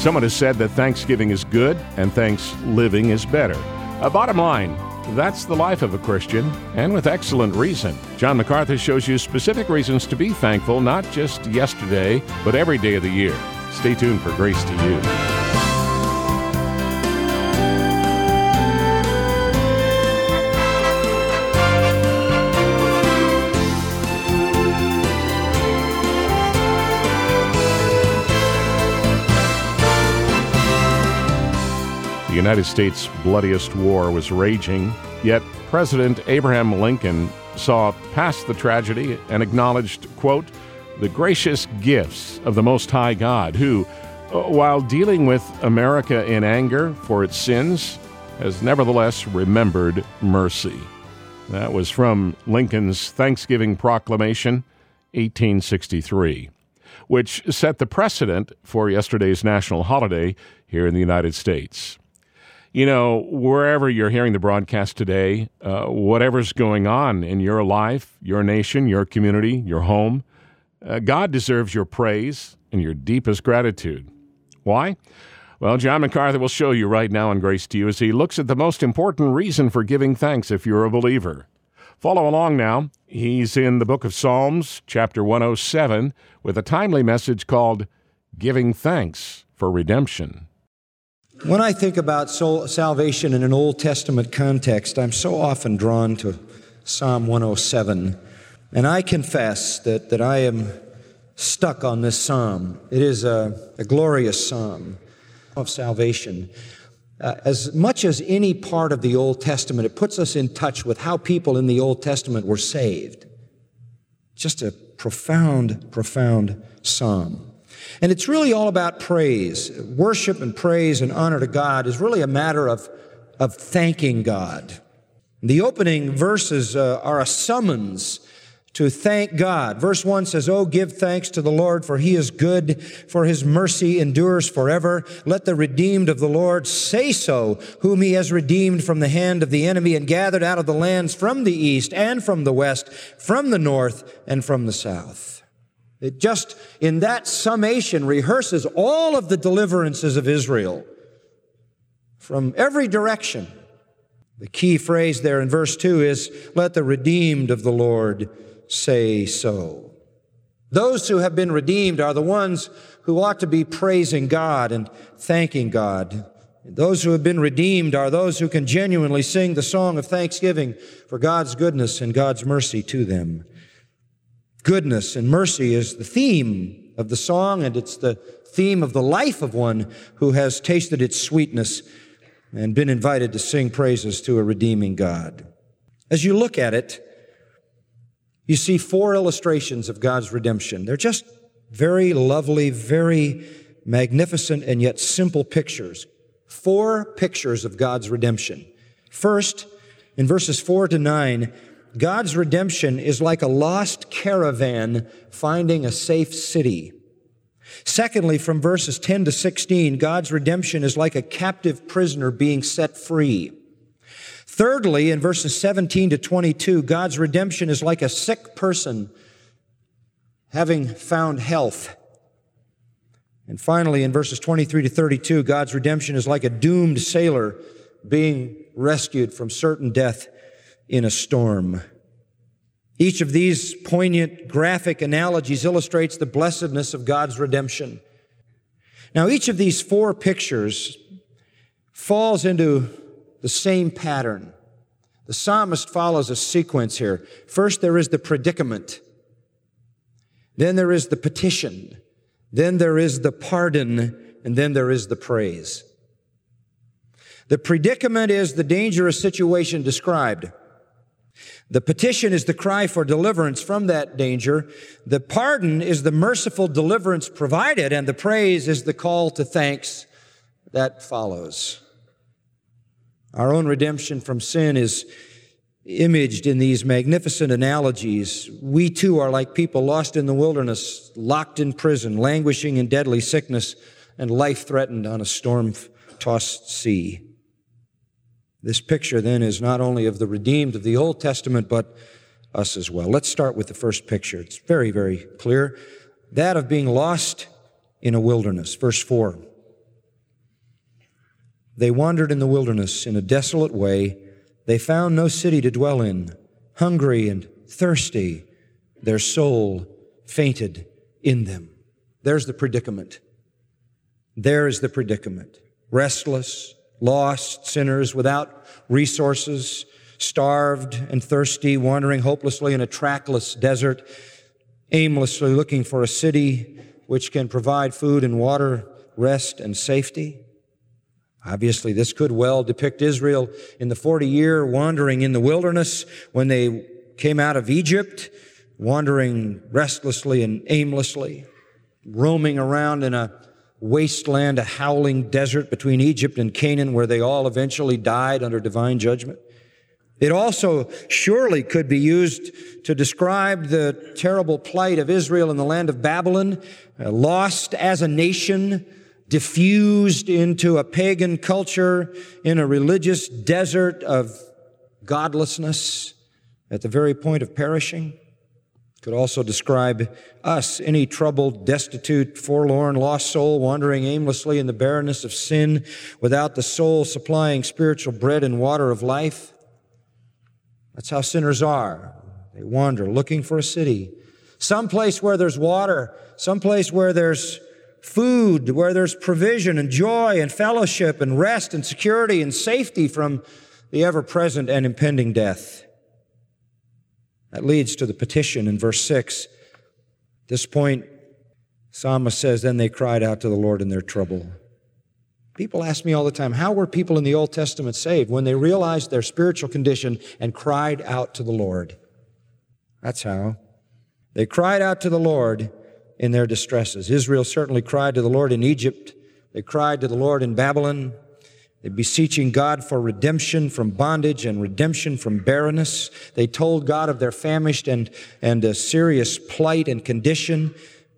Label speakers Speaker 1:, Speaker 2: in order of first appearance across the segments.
Speaker 1: Someone has said that Thanksgiving is good and thanks living is better. Bottom line, that's the life of a Christian, and with excellent reason. John MacArthur shows you specific reasons to be thankful, not just yesterday, but every day of the year. Stay tuned for Grace to You. The United States' bloodiest war was raging, yet President Abraham Lincoln saw past the tragedy and acknowledged, quote, the gracious gifts of the Most High God, who, while dealing with America in anger for its sins, has nevertheless remembered mercy. That was from Lincoln's Thanksgiving Proclamation, 1863, which set the precedent for yesterday's national holiday here in the United States. You know, wherever you're hearing the broadcast today, whatever's going on in your life, your nation, your community, your home, God deserves your praise and your deepest gratitude. Why? Well, John MacArthur will show you right now on Grace to You as he looks at the most important reason for giving thanks if you're a believer. Follow along now. He's in the book of Psalms, chapter 107, with a timely message called Giving Thanks for Redemption.
Speaker 2: When I think about salvation in an Old Testament context, I'm so often drawn to Psalm 107. And I confess that I am stuck on this psalm. It is a glorious psalm of salvation. As much as any part of the Old Testament, it puts us in touch with how people in the Old Testament were saved. Just a profound, profound psalm. And it's really all about praise. Worship and praise and honor to God is really a matter of thanking God. The opening verses are a summons to thank God. Verse 1 says, "Oh, give thanks to the Lord, for He is good, for His mercy endures forever. Let the redeemed of the Lord say so, whom He has redeemed from the hand of the enemy and gathered out of the lands from the east and from the west, from the north and from the south." It just, in that summation, rehearses all of the deliverances of Israel from every direction. The key phrase there in verse 2 is, "Let the redeemed of the Lord say so." Those who have been redeemed are the ones who ought to be praising God and thanking God. Those who have been redeemed are those who can genuinely sing the song of thanksgiving for God's goodness and God's mercy to them. Goodness and mercy is the theme of the song, and it's the theme of the life of one who has tasted its sweetness and been invited to sing praises to a redeeming God. As you look at it, you see four illustrations of God's redemption. They're just very lovely, very magnificent, and yet simple pictures. Four pictures of God's redemption. First, in verses 4 to 9, God's redemption is like a lost caravan finding a safe city. Secondly, from verses 10 to 16, God's redemption is like a captive prisoner being set free. Thirdly, in verses 17 to 22, God's redemption is like a sick person having found health. And finally, in verses 23 to 32, God's redemption is like a doomed sailor being rescued from certain death in a storm. Each of these poignant graphic analogies illustrates the blessedness of God's redemption. Now, each of these four pictures falls into the same pattern. The psalmist follows a sequence here. First, there is the predicament. Then there is the petition. Then there is the pardon. And then there is the praise. The predicament is the dangerous situation described. The petition is the cry for deliverance from that danger. The pardon is the merciful deliverance provided, and the praise is the call to thanks that follows. Our own redemption from sin is imaged in these magnificent analogies. We too are like people lost in the wilderness, locked in prison, languishing in deadly sickness, and life threatened on a storm-tossed sea. This picture, then, is not only of the redeemed of the Old Testament, but us as well. Let's start with the first picture. It's very, very clear. That of being lost in a wilderness. Verse 4. They wandered in the wilderness in a desolate way. They found no city to dwell in. Hungry and thirsty, their soul fainted in them. There's the predicament. There is the predicament. Restless, lost sinners without resources, starved and thirsty, wandering hopelessly in a trackless desert, aimlessly looking for a city which can provide food and water, rest and safety. Obviously, this could well depict Israel in the 40-year wandering in the wilderness when they came out of Egypt, wandering restlessly and aimlessly, roaming around in a wasteland, a howling desert between Egypt and Canaan, where they all eventually died under divine judgment. It also surely could be used to describe the terrible plight of Israel in the land of Babylon, lost as a nation, diffused into a pagan culture in a religious desert of godlessness at the very point of perishing. Could also describe us, any troubled, destitute, forlorn, lost soul wandering aimlessly in the barrenness of sin without the soul supplying spiritual bread and water of life. That's how sinners are. They wander looking for a city, someplace where there's water, someplace where there's food, where there's provision and joy and fellowship and rest and security and safety from the ever-present and impending death. That leads to the petition in verse 6. At this point, Psalmist says, "Then they cried out to the Lord in their trouble." People ask me all the time, how were people in the Old Testament saved? When they realized their spiritual condition and cried out to the Lord. That's how. They cried out to the Lord in their distresses. Israel certainly cried to the Lord in Egypt. They cried to the Lord in Babylon. They beseeching God for redemption from bondage and redemption from barrenness. They told God of their famished and a serious plight and condition.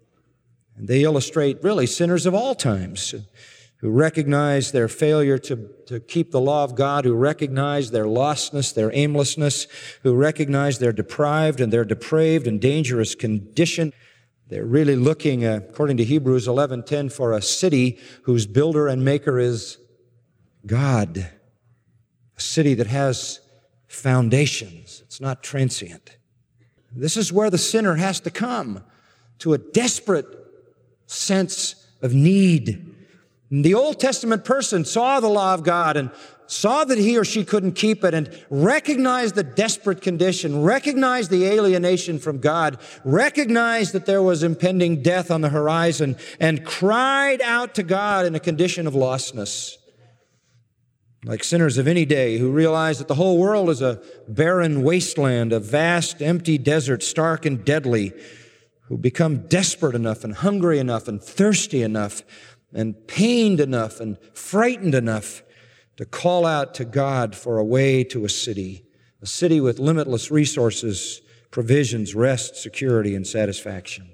Speaker 2: And they illustrate really sinners of all times who recognize their failure to keep the law of God, who recognize their lostness, their aimlessness, who recognize their deprived and their depraved and dangerous condition. They're really looking, according to Hebrews 11:10, for a city whose builder and maker is God. A city that has foundations. It's not transient. This is where the sinner has to come, to a desperate sense of need. And the Old Testament person saw the law of God and saw that he or she couldn't keep it and recognized the desperate condition, recognized the alienation from God, recognized that there was impending death on the horizon, and cried out to God in a condition of lostness. Like sinners of any day who realize that the whole world is a barren wasteland, a vast, empty desert, stark and deadly, who become desperate enough and hungry enough and thirsty enough and pained enough and frightened enough to call out to God for a way to a city with limitless resources, provisions, rest, security, and satisfaction.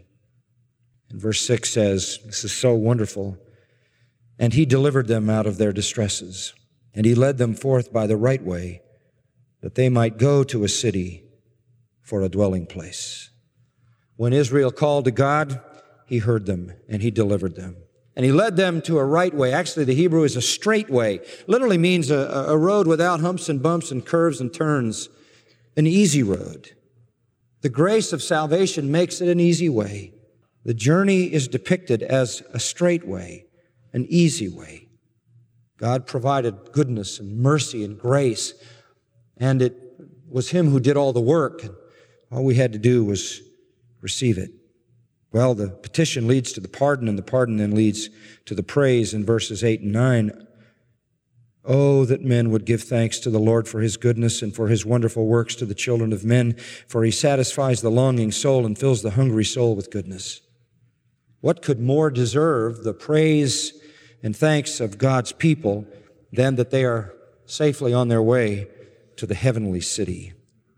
Speaker 2: And verse 6 says, this is so wonderful, "And he delivered them out of their distresses, and he led them forth by the right way, that they might go to a city for a dwelling place." When Israel called to God, he heard them and he delivered them. And he led them to a right way. Actually, the Hebrew is a straight way. Literally means a road without humps and bumps and curves and turns. An easy road. The grace of salvation makes it an easy way. The journey is depicted as a straight way, an easy way. God provided goodness and mercy and grace, and it was him who did all the work. All we had to do was receive it. Well, the petition leads to the pardon, and the pardon then leads to the praise in verses 8 and 9. Oh, that men would give thanks to the Lord for his goodness and for his wonderful works to the children of men, for he satisfies the longing soul and fills the hungry soul with goodness. What could more deserve the praise and thanks of God's people than that they are safely on their way to the heavenly city?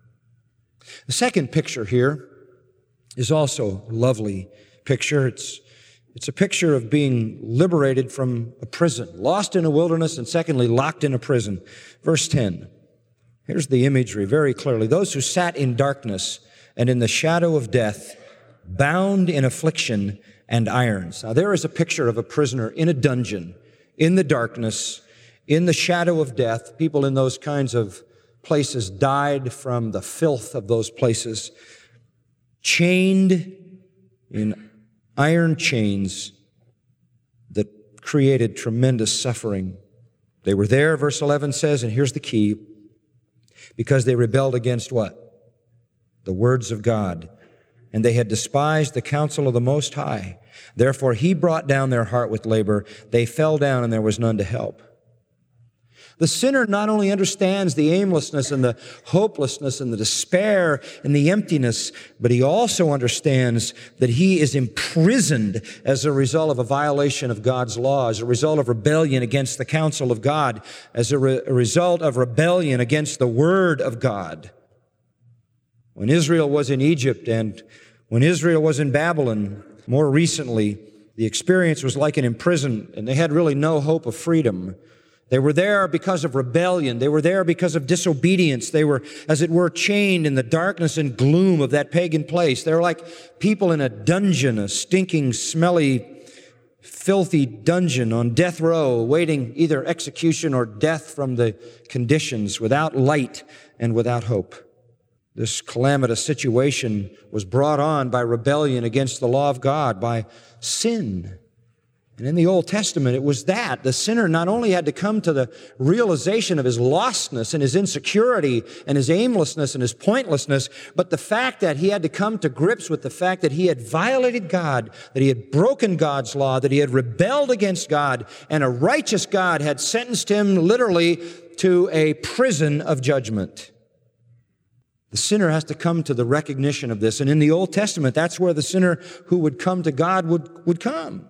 Speaker 2: The second picture here is also a lovely picture. It's a picture of being liberated from a prison, lost in a wilderness, and secondly, locked in a prison. Verse 10. Here's the imagery very clearly. Those who sat in darkness and in the shadow of death, bound in affliction and irons. Now, there is a picture of a prisoner in a dungeon, in the darkness, in the shadow of death. People in those kinds of places died from the filth of those places, chained in iron chains that created tremendous suffering. They were there, verse 11 says, and here's the key, because they rebelled against what? The words of God. And they had despised the counsel of the Most High. Therefore he brought down their heart with labor. They fell down, and there was none to help. The sinner not only understands the aimlessness and the hopelessness and the despair and the emptiness, but he also understands that he is imprisoned as a result of a violation of God's law, as a result of rebellion against the counsel of God, as a result of rebellion against the Word of God. When Israel was in Egypt and when Israel was in Babylon, more recently, the experience was like an imprisonment, and they had really no hope of freedom. They were there because of rebellion. They were there because of disobedience. They were, as it were, chained in the darkness and gloom of that pagan place. They were like people in a dungeon, a stinking, smelly, filthy dungeon on death row, awaiting either execution or death from the conditions, without light and without hope. This calamitous situation was brought on by rebellion against the law of God, by sin. And in the Old Testament, it was that. The sinner not only had to come to the realization of his lostness and his insecurity and his aimlessness and his pointlessness, but the fact that he had to come to grips with the fact that he had violated God, that he had broken God's law, that he had rebelled against God, and a righteous God had sentenced him literally to a prison of judgment. The sinner has to come to the recognition of this. And in the Old Testament, that's where the sinner who would come to God would come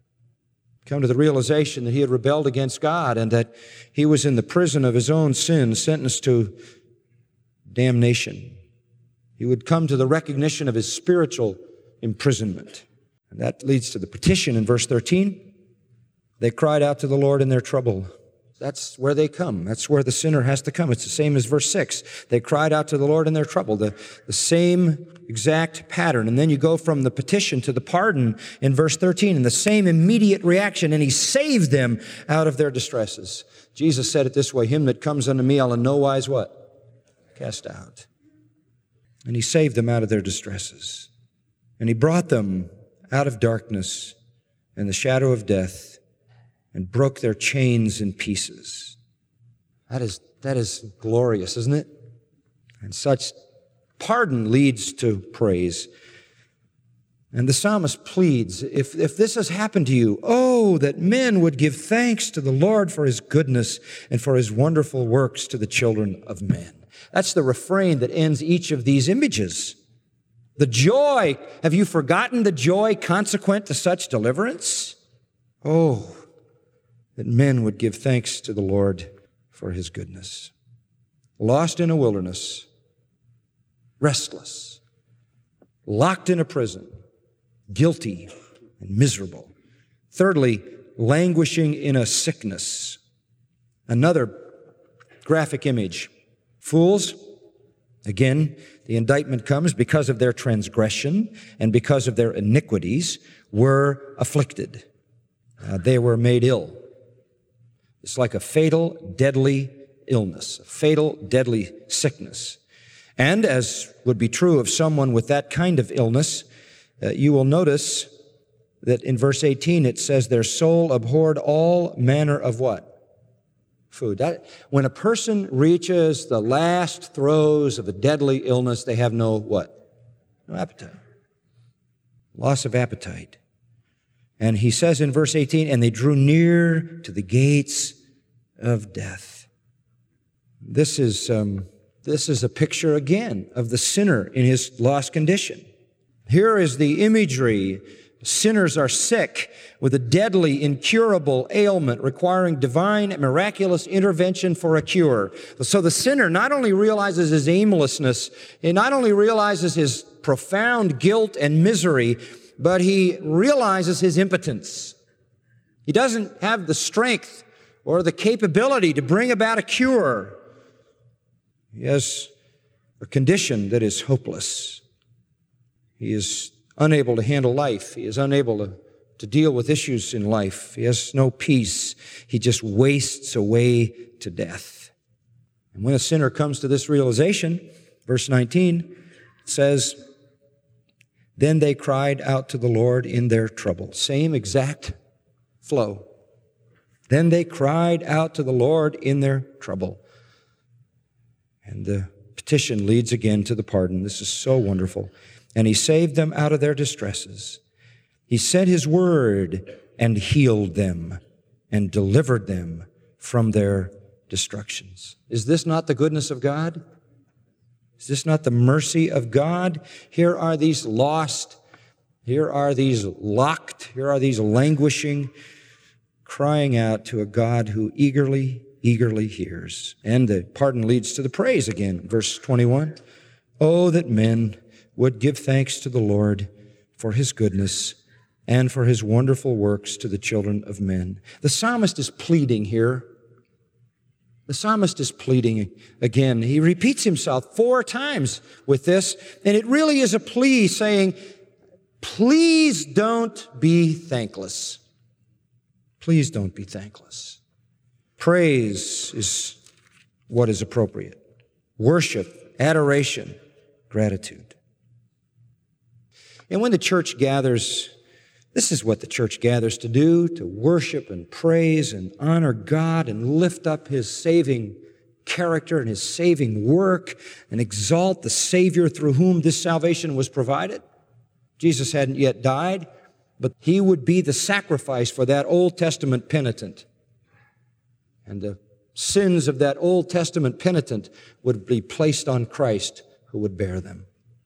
Speaker 2: to the realization that he had rebelled against God and that he was in the prison of his own sin, sentenced to damnation. He would come to the recognition of his spiritual imprisonment. And that leads to the petition in verse 13. They cried out to the Lord in their trouble. That's where they come. That's where the sinner has to come. It's the same as verse 6. They cried out to the Lord in their trouble. The same exact pattern. And then you go from the petition to the pardon in verse 13, and the same immediate reaction, and he saved them out of their distresses. Jesus said it this way, him that comes unto me, I'll in no wise what? Cast out. And he saved them out of their distresses. And he brought them out of darkness and the shadow of death, and broke their chains in pieces. That is glorious, isn't it? And such pardon leads to praise. And the psalmist pleads, if this has happened to you, oh, that men would give thanks to the Lord for his goodness and for his wonderful works to the children of men. That's the refrain that ends each of these images. The joy, have you forgotten the joy consequent to such deliverance? Oh, that men would give thanks to the Lord for his goodness. Lost in a wilderness, restless, locked in a prison, guilty and miserable. Thirdly, languishing in a sickness. Another graphic image. Fools, again, the indictment comes because of their transgression and because of their iniquities, were afflicted. They were made ill. It's like a fatal, deadly illness, a fatal, deadly sickness. And as would be true of someone with that kind of illness, you will notice that in verse 18 it says their soul abhorred all manner of what? Food. When a person reaches the last throes of a deadly illness, they have no what? No appetite. Loss of appetite. And he says in verse 18, and they drew near to the gates of death. This is a picture again of the sinner in his lost condition. Here is the imagery. Sinners are sick with a deadly, incurable ailment requiring divine, miraculous intervention for a cure. So the sinner not only realizes his aimlessness, he not only realizes his profound guilt and misery, but he realizes his impotence. He doesn't have the strength or the capability to bring about a cure. He has a condition that is hopeless. He is unable to handle life. He is unable to deal with issues in life. He has no peace. He just wastes away to death. And when a sinner comes to this realization, verse 19, it says, then they cried out to the Lord in their trouble. Same exact flow. Then they cried out to the Lord in their trouble. And the petition leads again to the pardon. This is so wonderful. And he saved them out of their distresses. He sent his word and healed them and delivered them from their destructions. Is this not the goodness of God? Is this not the mercy of God? Here are these lost, here are these locked, here are these languishing, crying out to a God who eagerly hears. And the pardon leads to the praise again. Verse 21, oh, that men would give thanks to the Lord for his goodness and for his wonderful works to the children of men. The psalmist is pleading here. The psalmist is pleading again. He repeats himself 4 times with this, and it really is a plea saying, please don't be thankless. Please don't be thankless. Praise is what is appropriate. Worship, adoration, gratitude. And when the church gathers, this is what the church gathers to do, to worship and praise and honor God and lift up his saving character and his saving work and exalt the Savior through whom this salvation was provided. Jesus hadn't yet died, but he would be the sacrifice for that Old Testament penitent. And the sins of that Old Testament penitent would be placed on Christ, who would bear them.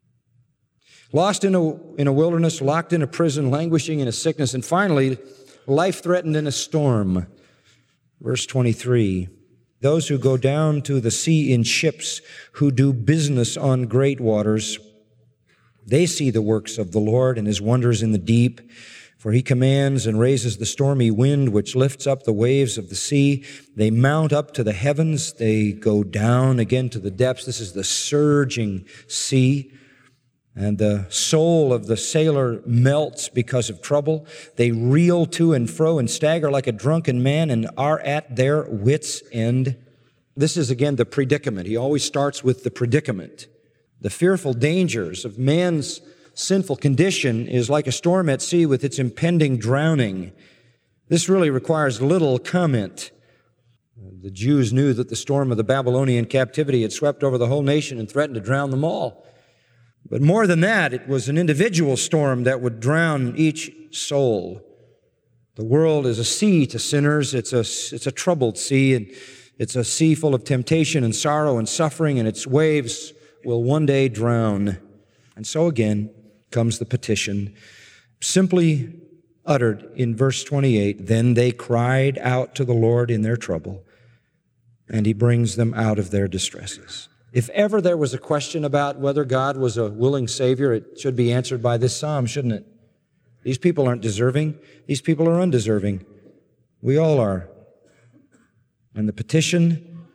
Speaker 2: Lost in a wilderness, locked in a prison, languishing in a sickness, and finally, life threatened in a storm. Verse 23, those who go down to the sea in ships, who do business on great waters, they see the works of the Lord and his wonders in the deep. For he commands and raises the stormy wind, which lifts up the waves of the sea. They mount up to the heavens. They go down again to the depths. This is the surging sea. And the soul of the sailor melts because of trouble. They reel to and fro and stagger like a drunken man and are at their wits' end. This is again the predicament. He always starts with the predicament. The fearful dangers of man's sinful condition is like a storm at sea with its impending drowning. This really requires little comment. The Jews knew that the storm of the Babylonian captivity had swept over the whole nation and threatened to drown them all. But more than that, it was an individual storm that would drown each soul. The world is a sea to sinners. It's a troubled sea, and it's a sea full of temptation and sorrow and suffering, and its waves will one day drown. And so again comes the petition, simply uttered in verse 28, then they cried out to the Lord in their trouble, and he brings them out of their distresses. If ever there was a question about whether God was a willing Savior, it should be answered by this psalm, shouldn't it? These people aren't deserving. These people are undeserving. We all are. And the petition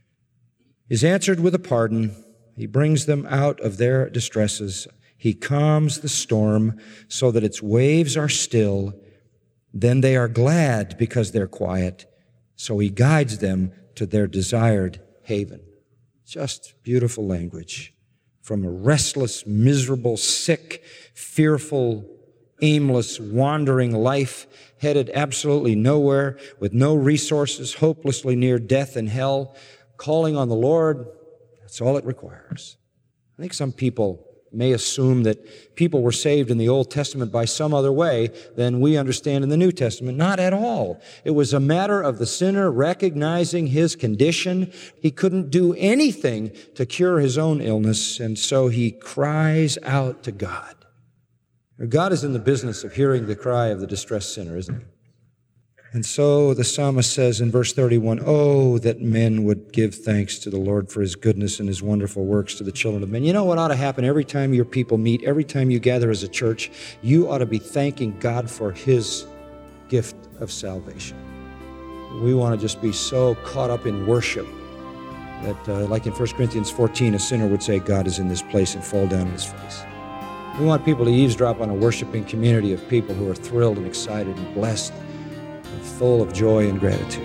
Speaker 2: is answered with a pardon. He brings them out of their distresses. He calms the storm so that its waves are still. Then they are glad because they're quiet. So he guides them to their desired haven. Just beautiful language. From a restless, miserable, sick, fearful, aimless, wandering life, headed absolutely nowhere, with no resources, hopelessly near death and hell, calling on the Lord, that's all it requires. I think some people may assume that people were saved in the Old Testament by some other way than we understand in the New Testament. Not at all. It was a matter of the sinner recognizing his condition. He couldn't do anything to cure his own illness, and so he cries out to God. God is in the business of hearing the cry of the distressed sinner, isn't he? And so the psalmist says in verse 31, oh, that men would give thanks to the Lord for his goodness and his wonderful works to the children of men. You know what ought to happen every time your people meet, every time you gather as a church? You ought to be thanking God for his gift of salvation. We want to just be so caught up in worship that, like in 1 Corinthians 14, a sinner would say, God is in this place, and fall down on his face. We want people to eavesdrop on a worshiping community of people who are thrilled and excited and blessed and full of joy and gratitude.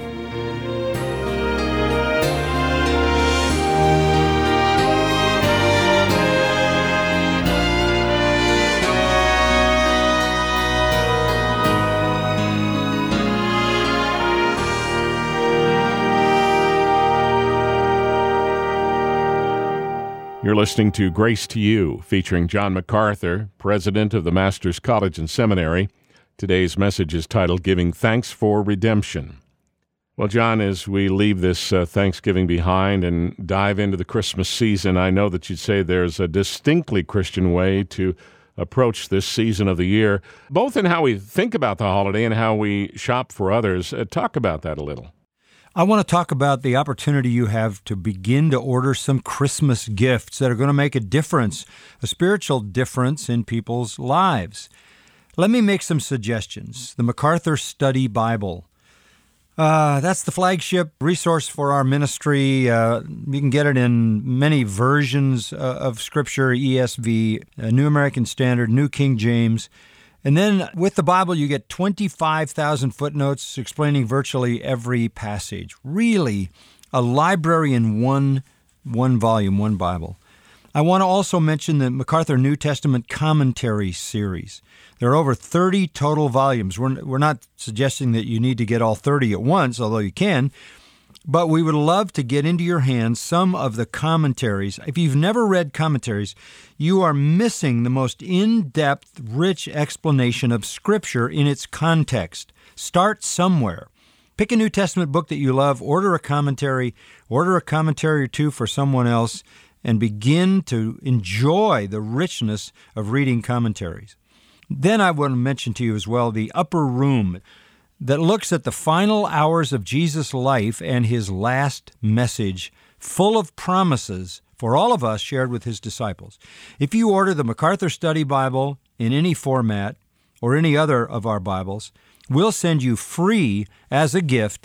Speaker 1: You're listening to Grace to You, featuring John MacArthur, president of the Master's College and Seminary. Today's message is titled, Giving Thanks for Redemption. Well, John, as we leave this Thanksgiving behind and dive into the Christmas season, I know that you'd say there's a distinctly Christian way to approach this season of the year, both in how we think about the holiday and how we shop for others. Talk about that a little.
Speaker 3: I want to talk about the opportunity you have to begin to order some Christmas gifts that are going to make a difference, a spiritual difference in people's lives. Let me make some suggestions. The MacArthur Study Bible. That's the flagship resource for our ministry. You can get it in many versions of Scripture, ESV, New American Standard, New King James. And then with the Bible, you get 25,000 footnotes explaining virtually every passage. Really, a library in one volume, one Bible. I want to also mention the MacArthur New Testament Commentary series. There are over 30 total volumes. We're not suggesting that you need to get all 30 at once, although you can. But we would love to get into your hands some of the commentaries. If you've never read commentaries, you are missing the most in-depth, rich explanation of Scripture in its context. Start somewhere. Pick a New Testament book that you love, order a commentary or two for someone else, and begin to enjoy the richness of reading commentaries. Then I want to mention to you as well the Upper Room, that looks at the final hours of Jesus' life and his last message, full of promises for all of us shared with his disciples. If you order the MacArthur Study Bible in any format or any other of our Bibles, we'll send you free as a gift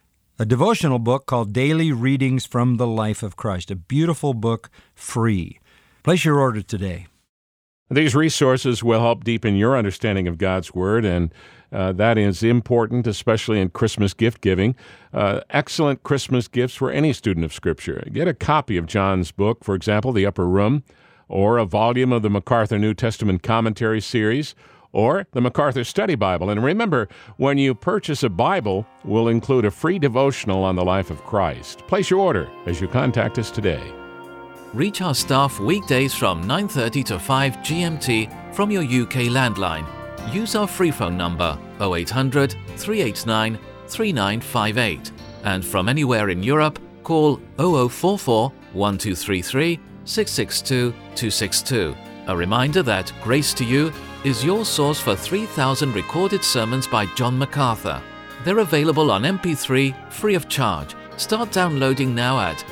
Speaker 3: a devotional book called Daily Readings from the Life of Christ, a beautiful book, free. Place your order today.
Speaker 1: These resources will help deepen your understanding of God's Word, and that is important, especially in Christmas gift giving. Excellent Christmas gifts for any student of Scripture. Get a copy of John's book, for example, The Upper Room, or a volume of the MacArthur New Testament Commentary series, or the MacArthur Study Bible. And remember, when you purchase a Bible, we'll include a free devotional on the life of Christ. Place your order as you contact us today.
Speaker 4: Reach our staff weekdays from 9:30 to 5 GMT from your UK landline. Use our free phone number 0800 389 3958. And from anywhere in Europe, call 0044 1233 662 262. A reminder that Grace to You is your source for 3,000 recorded sermons by John MacArthur. They're available on MP3 free of charge. Start downloading now at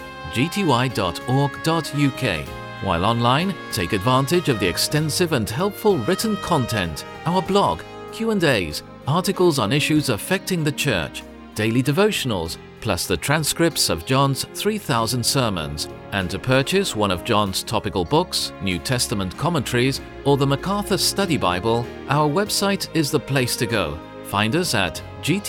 Speaker 4: gty.org.uk. While online, take advantage of the extensive and helpful written content, our blog, Q&As, articles on issues affecting the church, daily devotionals, plus the transcripts of John's 3,000 sermons. And to purchase one of John's topical books, New Testament commentaries, or the MacArthur Study Bible, our website is the place to go. Find us at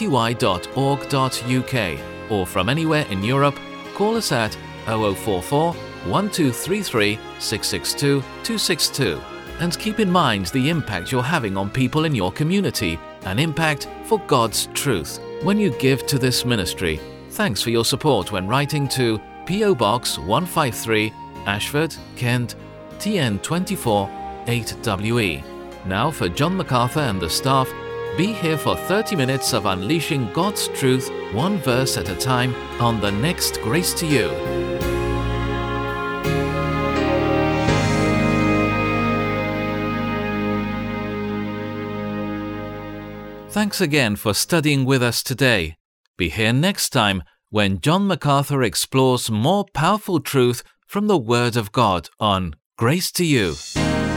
Speaker 4: gty.org.uk, or from anywhere in Europe, call us at 0044 1233 662 262. And keep in mind the impact you're having on people in your community, an impact for God's truth. When you give to this ministry, thanks for your support when writing to P.O. Box 153, Ashford, Kent, TN24 8WE. Now for John MacArthur and the staff, be here for 30 minutes of unleashing God's truth, one verse at a time, on the next Grace to You. Thanks again for studying with us today. Be here next time when John MacArthur explores more powerful truth from the Word of God on Grace to You.